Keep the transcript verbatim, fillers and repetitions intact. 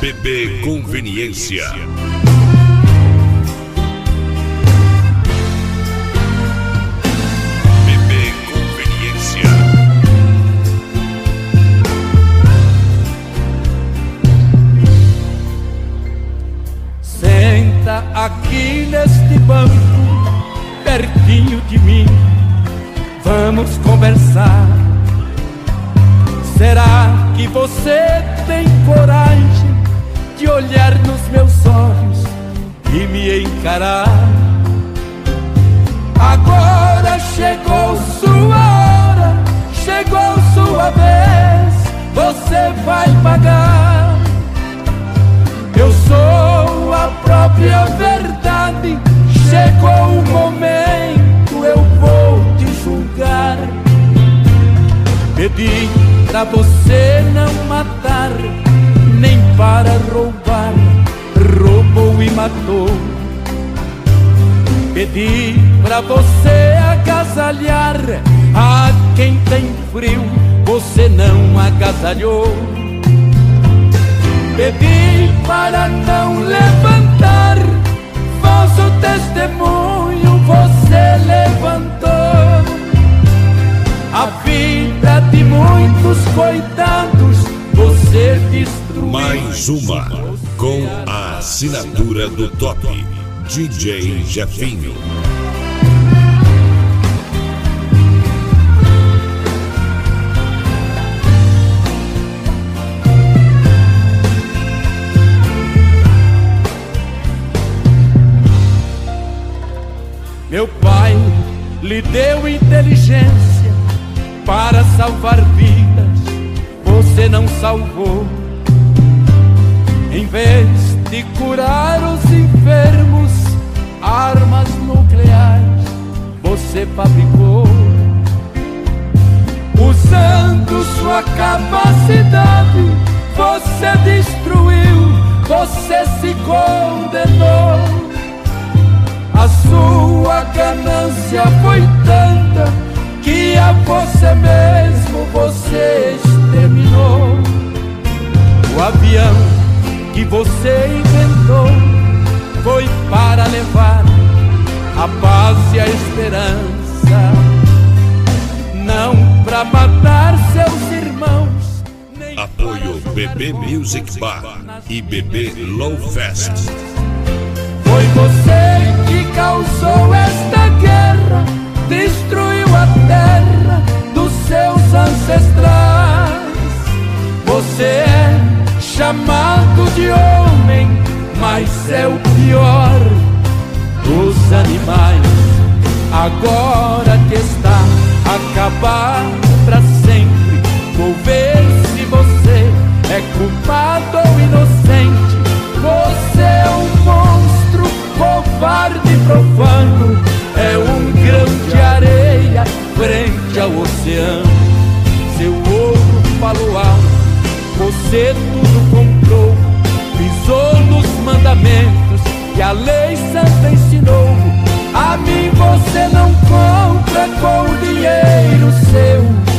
B B Conveniência. B B Conveniência. Senta aqui neste banco, pertinho de mim, vamos conversar. Será que você tem coragem de olhar nos meus olhos e me encarar? Agora chegou sua hora, chegou sua vez, você vai pagar. Eu sou a própria verdade, chegou o momento, eu vou te julgar. Pedi pra você não matar, nem para roubar, roubou e matou. Pedi pra você agasalhar a quem tem frio, você não agasalhou. Pedi para não levantar falso testemunho, você levantou. A vida de muitos coitados você destruiu. Mais uma com a assinatura do top D J Jefinho. Meu pai lhe deu inteligência para salvar vidas, você não salvou. Em vez de curar os enfermos, armas nucleares você fabricou. Usando sua capacidade, você destruiu, você se condenou. A sua ganância foi tanta que a você mesmo você exterminou. O avião que você inventou foi para levar a paz e a esperança, não para matar seus irmãos. Apoio B B Music Bar e B B Low Fest. Foi você que causou esta guerra, destruiu a terra dos seus ancestrais. Você é chamado de homem, mas é o pior dos animais. Agora que está acabado pra sempre, vou ver se você é culpado ou inocente. Você é um monstro, covarde e profano, é um grão de areia frente ao oceano. Seu ouro falou alto, você tudo comprou, pisou nos mandamentos que a lei santa ensinou. A mim você não compra com dinheiro seu.